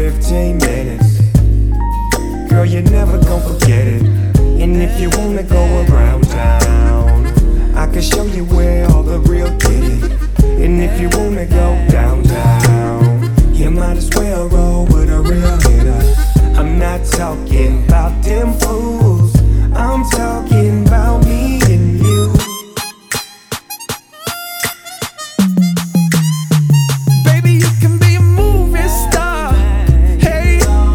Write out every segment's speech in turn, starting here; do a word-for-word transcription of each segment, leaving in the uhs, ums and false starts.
fifteen minutes. Girl, you're never gon' forget it. And if you wanna go around town, I can show you where all the real get it. And if you wanna go downtown, you might as well roll with a real hitter. I'm not talking about them fools, I'm talking about me and you. Baby, you can be a movie star. Hey,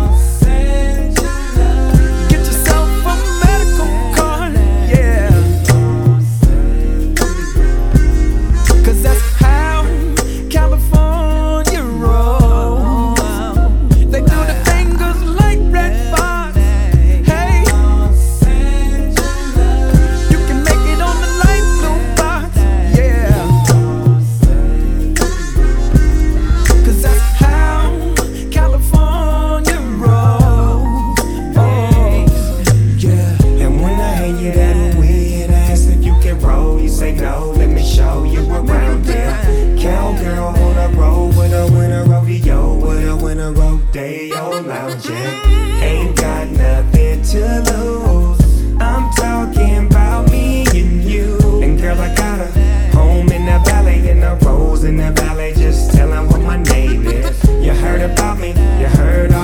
get yourself a medical card, yeah. Cause that's how California rolls. They do the fingers like red spots. Hey, you can make it on the light blue box, yeah. Cause that's how California rolls, oh, yeah. And when I hand you that weed, I ask if you can roll. You say no, let me show you around here. Cowgirl on a roll with a winter rodeo, with a winter rodeo lounging. Ain't got nothing to lose, I'm talking about me and you. And girl, I got a home in the valley, and a rose in the valley. Just tell 'em what my name is. You heard about me, you heard